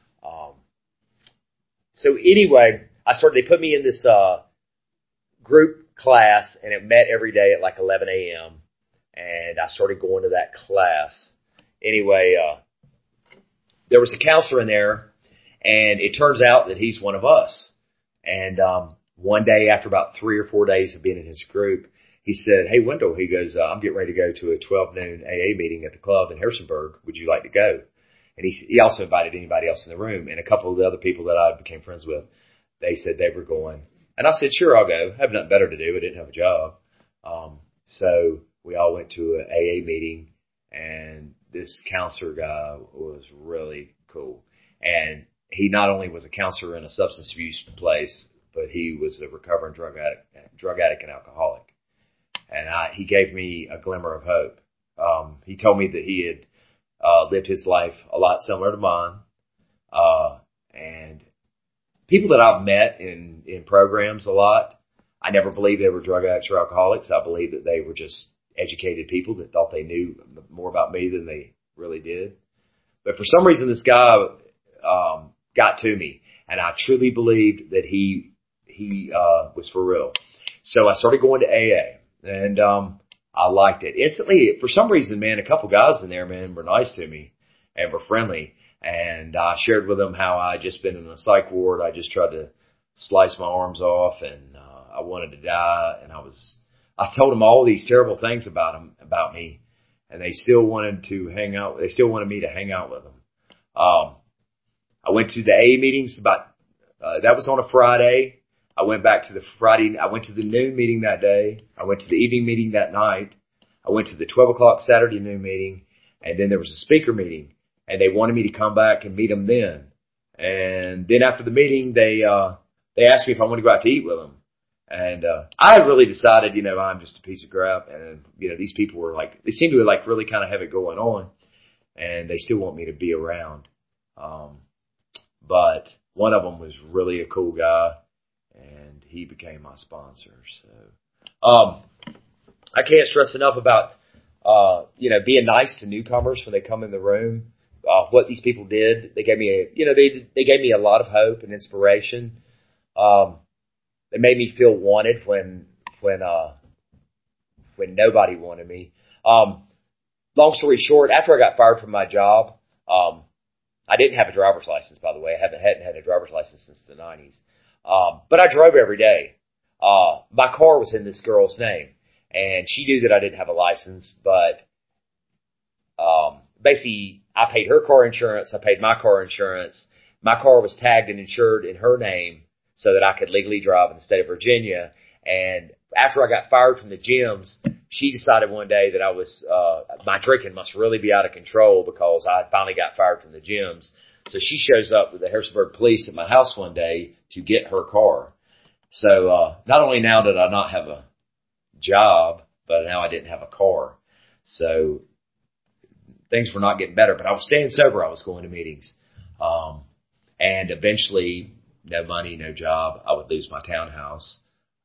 So anyway, they put me in this, group class and it met every day at like 11 a.m. And I started going to that class. Anyway, there was a counselor in there and it turns out that he's one of us. And, one day after about 3 or 4 days of being in his group, he said, hey, Wendell, he goes, I'm getting ready to go to a 12 noon AA meeting at the club in Harrisonburg. Would you like to go? And he also invited anybody else in the room. And a couple of the other people that I became friends with, they said they were going. And I said, sure, I'll go. I have nothing better to do. I didn't have a job. So we all went to an AA meeting, and this counselor guy was really cool. And he not only was a counselor in a substance abuse place, but he was a recovering drug addict and alcoholic. And he gave me a glimmer of hope. He told me that he had lived his life a lot similar to mine. And people that I've met in programs a lot, I never believed they were drug addicts or alcoholics. I believed that they were just educated people that thought they knew more about me than they really did. But for some reason, this guy got to me, and I truly believed that he was for real. So I started going to AA. And, I liked it. Instantly, for some reason, man, a couple guys in there, man, were nice to me and were friendly. And I shared with them how I just been in a psych ward. I just tried to slice my arms off and, I wanted to die. And I told them all these terrible things about me. And they still wanted to hang out. They still wanted me to hang out with them. I went to the AA meetings that was on a Friday. I went back to I went to the noon meeting that day. I went to the evening meeting that night. I went to the 12 o'clock Saturday noon meeting. And then there was a speaker meeting. And they wanted me to come back and meet them then. And then after the meeting, they asked me if I wanted to go out to eat with them. And, I had really decided, I'm just a piece of crap. And, these people were they seemed to really kind of have it going on. And they still want me to be around. But one of them was really a cool guy. And he became my sponsor. So, I can't stress enough about, being nice to newcomers when they come in the room. What these people did, they gave me they gave me a lot of hope and inspiration. They made me feel wanted when nobody wanted me. Long story short, after I got fired from my job, I didn't have a driver's license, by the way. I hadn't had a driver's license since the 90s. But I drove every day. My car was in this girl's name, and she knew that I didn't have a license, but basically, I paid her car insurance. I paid my car insurance. My car was tagged and insured in her name so that I could legally drive in the state of Virginia. And after I got fired from the gyms, she decided one day that my drinking must really be out of control because I finally got fired from the gyms. So she shows up with the Harrisonburg police at my house one day to get her car. So, not only now did I not have a job, but now I didn't have a car. So, things were not getting better, but I was staying sober. I was going to meetings. And eventually, no money, no job. I would lose my townhouse.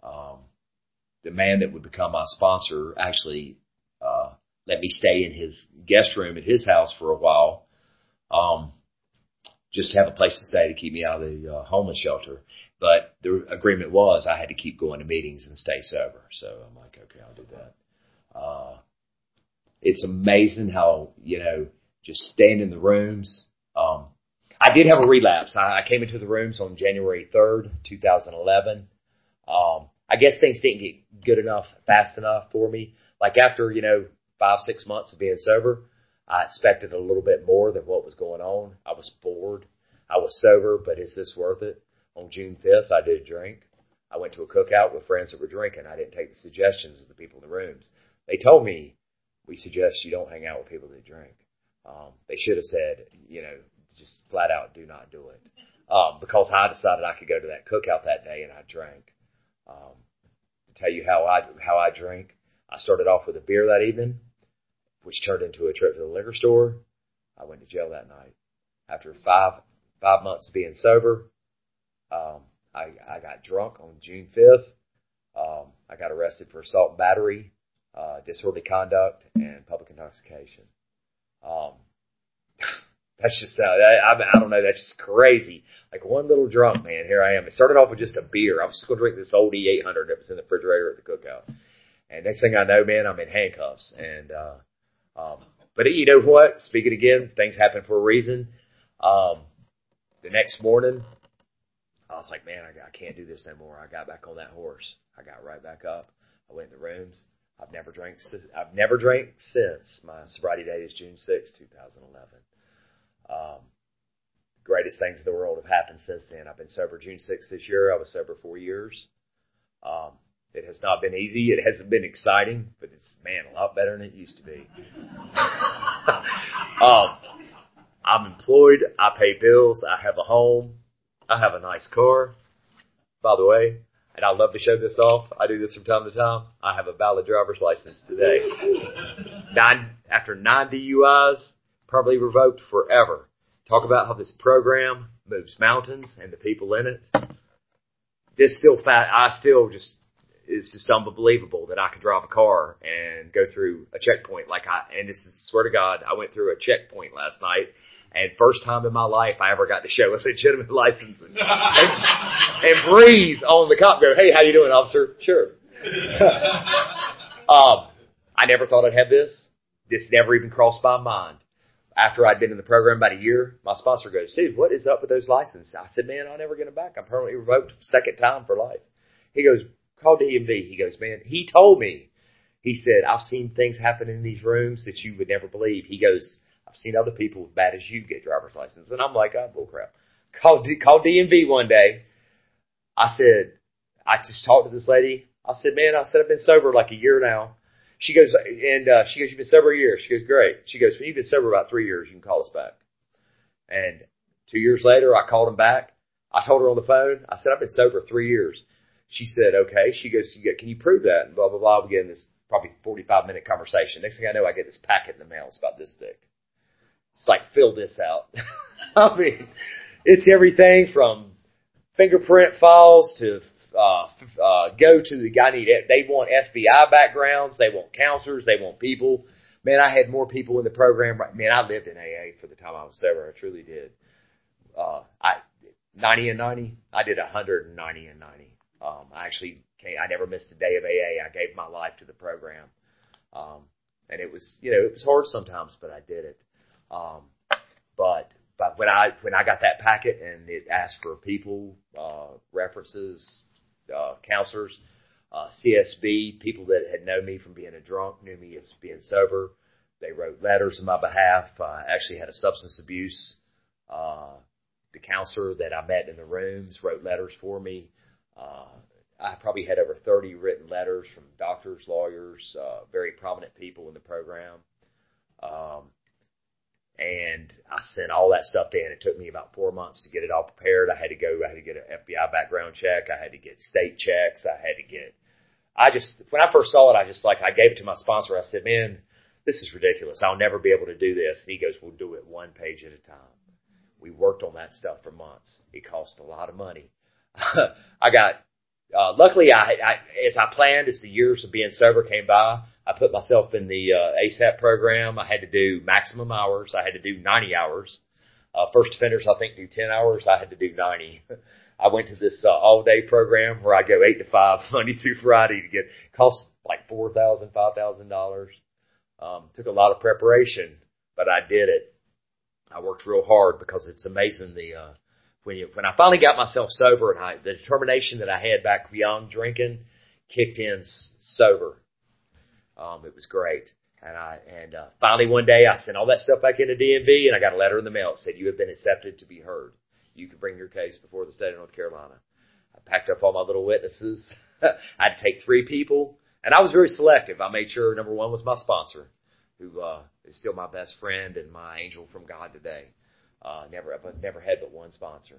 The man that would become my sponsor actually, let me stay in his guest room at his house for a while. Just to have a place to stay to keep me out of the homeless shelter. But the agreement was I had to keep going to meetings and stay sober. So I'm like, okay, I'll do that. It's amazing how, just staying in the rooms. I did have a relapse. I came into the rooms on January 3rd, 2011. I guess things didn't get good enough, fast enough for me. Like after, 5-6 months of being sober, I expected a little bit more than what was going on. I was bored. I was sober, but is this worth it? On June 5th, I did drink. I went to a cookout with friends that were drinking. I didn't take the suggestions of the people in the rooms. They told me, we suggest you don't hang out with people that drink. They should have said, just flat out do not do it. Because I decided I could go to that cookout that day and I drank. To tell you how I drink, I started off with a beer that evening, which turned into a trip to the liquor store. I went to jail that night. After five months of being sober, I got drunk on June 5th. I got arrested for assault and battery, disorderly conduct, and public intoxication. That's just, I don't know, that's just crazy. Like one little drunk, man, here I am. It started off with just a beer. I was just going to drink this old E800 that was in the refrigerator at the cookout. And next thing I know, man, I'm in handcuffs. And, but you know what? Speaking again, things happen for a reason. The next morning, I was like, man, I can't do this no more. I got back on that horse. I got right back up. I went in the rooms. I've never drank since. My sobriety date is June 6, 2011. Greatest things in the world have happened since then. I've been sober June 6th this year. I was sober 4 years. It has not been easy. It hasn't been exciting, but it's, man, a lot better than it used to be. I'm employed. I pay bills. I have a home. I have a nice car, by the way, and I love to show this off. I do this from time to time. I have a valid driver's license today. After 9 DUIs, probably revoked forever. Talk about how this program moves mountains and the people in it. It's just unbelievable that I could drive a car and go through a checkpoint and this is, swear to God, I went through a checkpoint last night, and first time in my life I ever got to show a legitimate license and breathe on the cop. Go, hey, how you doing, officer? Sure. I never thought I'd have this. This never even crossed my mind. After I'd been in the program about a year, my sponsor goes, "Dude, what is up with those licenses?" I said, "Man, I'll never get them back. I'm permanently revoked second time for life." He goes, "Call DMV." He goes, "Man," he told me, he said, "I've seen things happen in these rooms that you would never believe." He goes, "I've seen other people as bad as you get driver's license." And I'm like, "Oh, bullcrap." Call DMV one day. I said, I just talked to this lady. I said, "Man," I said, "I've been sober like a year now." She goes, "You've been sober a year." She goes, "Great." She goes, "When you've been sober about 3 years, you can call us back." And 2 years later, I called him back. I told her on the phone, I said, "I've been sober 3 years." She said, "Okay." She goes, "Can you prove that?" And blah, blah, blah. We get in this probably 45-minute conversation. Next thing I know, I get this packet in the mail. It's about this thick. It's like, fill this out. I mean, it's everything from fingerprint files to go to the guy. They want FBI backgrounds. They want counselors. They want people. Man, I had more people in the program. Man, I lived in AA for the time I was sober. I truly did. 90 and 90. I did 190 and 90. I never missed a day of AA. I gave my life to the program. And it was hard sometimes, but I did it. But when I got that packet and it asked for people, references, counselors, CSB, people that had known me from being a drunk, knew me as being sober. They wrote letters on my behalf. I actually had a substance abuse. The counselor that I met in the rooms wrote letters for me. I probably had over 30 written letters from doctors, lawyers, very prominent people in the program. And I sent all that stuff in. It took me about 4 months to get it all prepared. I had to get an FBI background check. I had to get state checks. When I first saw it, I gave it to my sponsor. I said, "Man, this is ridiculous. I'll never be able to do this." And he goes, "We'll do it one page at a time." We worked on that stuff for months. It cost a lot of money. Luckily, as I planned, as the years of being sober came by, I put myself in the ASAP program. I had to do maximum hours. I had to do 90 hours. First offenders, I think, do 10 hours. I had to do 90. I went to this all-day program where I go 8 to 5, Monday through Friday cost like $4,000, $5,000. Took a lot of preparation, but I did it. I worked real hard because it's amazing when I finally got myself sober and the determination that I had back young drinking kicked in sober. It was great. And finally one day I sent all that stuff back into DMV and I got a letter in the mail that said, "You have been accepted to be heard. You can bring your case before the state of North Carolina." I packed up all my little witnesses. I had to take 3 people and I was very selective. I made sure number 1 was my sponsor, who is still my best friend and my angel from God today. I've never had but one sponsor.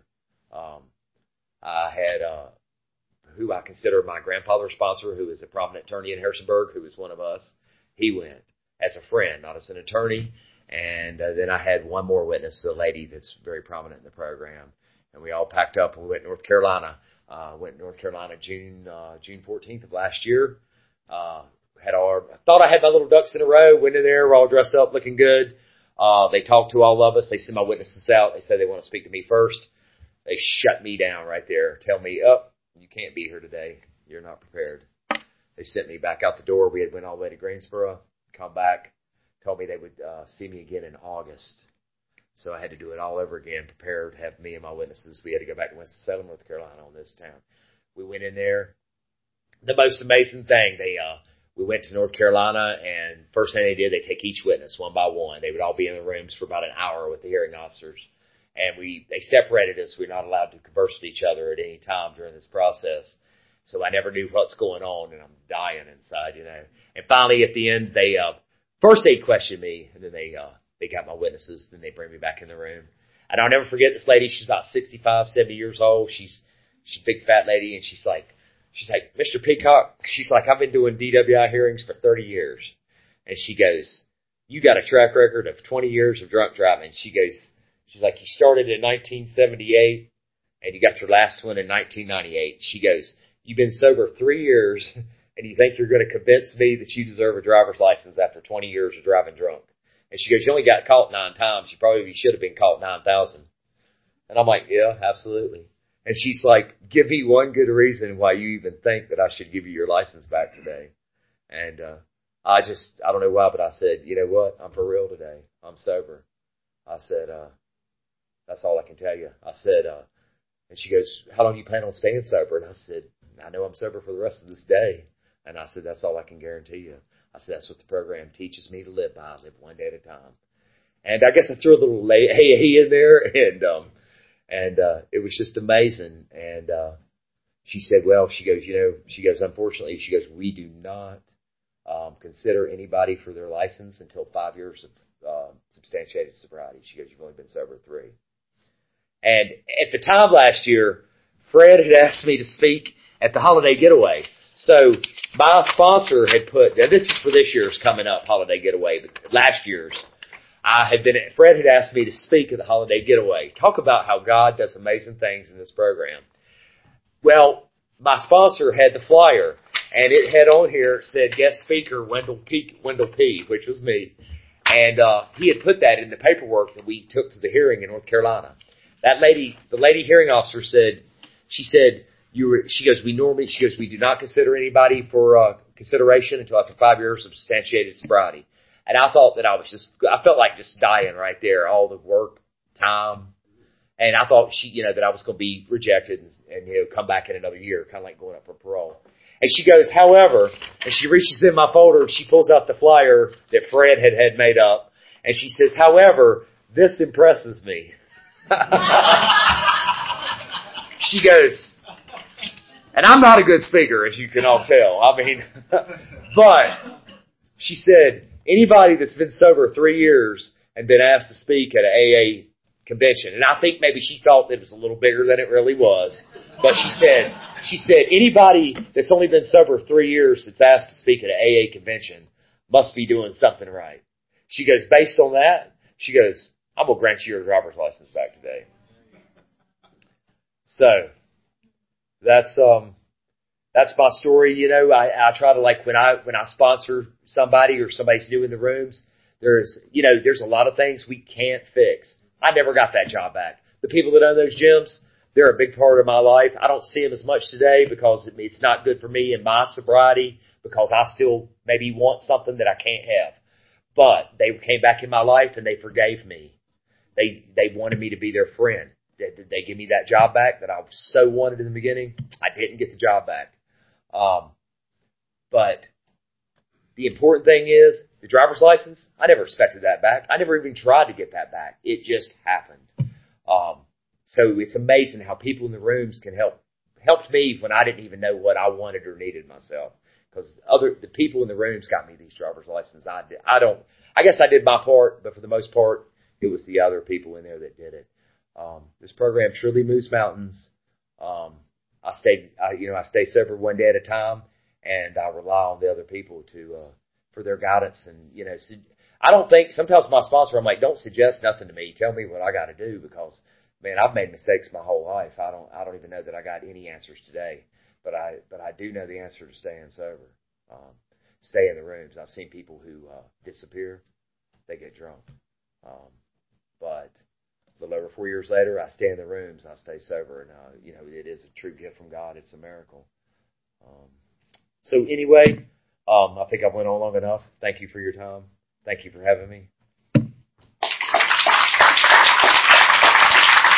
I had who I consider my grandfather's sponsor, who is a prominent attorney in Harrisonburg, who is one of us. He went as a friend, not as an attorney. And then I had one more witness, a lady that's very prominent in the program. And we all packed up and we went to North Carolina. June 14th of last year. I thought I had my little ducks in a row. Went in there, we're all dressed up, looking good. They talked to all of us. They sent my witnesses out. They said they want to speak to me first. They shut me down right there. Tell me, you can't be here today. You're not prepared. They sent me back out the door. We had went all the way to Greensboro, come back, told me they would see me again in August. So I had to do it all over again, prepare to have me and my witnesses. We had to go back to Winston-Salem, North Carolina on this town. We went in there. The most amazing thing, we went to North Carolina, and first thing they did, they take each witness one by one. They would all be in the rooms for about an hour with the hearing officers. And they separated us. We're not allowed to converse with each other at any time during this process. So I never knew what's going on, and I'm dying inside, And finally, at the end, first they questioned me, and then they got my witnesses, then they bring me back in the room. And I'll never forget this lady. She's about 65, 70 years old. She's a big fat lady, and she's like, "Mr. Peacock," she's like, "I've been doing DWI hearings for 30 years. And she goes, "You got a track record of 20 years of drunk driving." She's like, "You started in 1978 and you got your last one in 1998. She goes, "You've been sober 3 years and you think you're going to convince me that you deserve a driver's license after 20 years of driving drunk." And she goes, "You only got caught 9 times. You probably should have been caught 9,000. And I'm like, "Yeah, absolutely." And she's like, "Give me one good reason why you even think that I should give you your license back today." And I don't know why, but I said, you know what? I'm for real today. I'm sober. I said, that's all I can tell you. I said, and she goes, how long do you plan on staying sober? And I said, I know I'm sober for the rest of this day. And I said, that's all I can guarantee you. I said, that's what the program teaches me to live by. Live one day at a time. And I guess I threw a little AA in there, and it was just amazing. And she said, well, she goes, unfortunately, she goes, we do not consider anybody for their license until 5 years of substantiated sobriety. She goes, you've only been sober 3. And at the time last year, Fred had asked me to speak at the Holiday Getaway. So my sponsor had put, now this is for this year's coming up Holiday Getaway, but last year's, Fred had asked me to speak at the Holiday Getaway. Talk about how God does amazing things in this program. Well, my sponsor had the flyer, and it had on here, it said guest speaker Wendell P., which was me. And he had put that in the paperwork that we took to the hearing in North Carolina. That lady, the lady hearing officer she goes, we do not consider anybody for consideration until after 5 years of substantiated sobriety. And I thought that I felt like just dying right there, all the work, time. And I thought that I was going to be rejected and come back in another year, kind of like going up for parole. And she goes, however, and she reaches in my folder and she pulls out the flyer that Fred had made up. And she says, however, this impresses me. She goes, and I'm not a good speaker, as you can all tell. I mean, but she said, anybody that's been sober 3 years and been asked to speak at an AA convention, and I think maybe she thought that it was a little bigger than it really was, but she said anybody that's only been sober 3 years that's asked to speak at an AA convention must be doing something right. She goes, based on that, she goes, I'm going to grant you your driver's license back today. So, that's my story. I try to, like, when I sponsor somebody or somebody's new in the rooms, there's a lot of things we can't fix. I never got that job back. The people that own those gyms, they're a big part of my life. I don't see them as much today because it's not good for me in my sobriety, because I still maybe want something that I can't have. But they came back in my life and they forgave me. They wanted me to be their friend. Did they give me that job back that I so wanted in the beginning? I didn't get the job back. But the important thing is the driver's license. I never expected that back. I never even tried to get that back. It just happened. So it's amazing how people in the rooms can helped me when I didn't even know what I wanted or needed myself. Because the people in the rooms got me these driver's licenses. I guess I did my part, but for the most part, it was the other people in there that did it. This program truly moves mountains. I stay sober one day at a time, and I rely on the other people for their guidance. And, I don't think, sometimes my sponsor, I'm like, don't suggest nothing to me. Tell me what I got to do, because, man, I've made mistakes my whole life. I don't even know that I got any answers today, but I do know the answer to staying sober. Stay in the rooms. I've seen people who disappear. They get drunk. But a little over 4 years later, I stay in the rooms. I stay sober, and it is a true gift from God. It's a miracle. So anyway, I think I've went on long enough. Thank you for your time. Thank you for having me.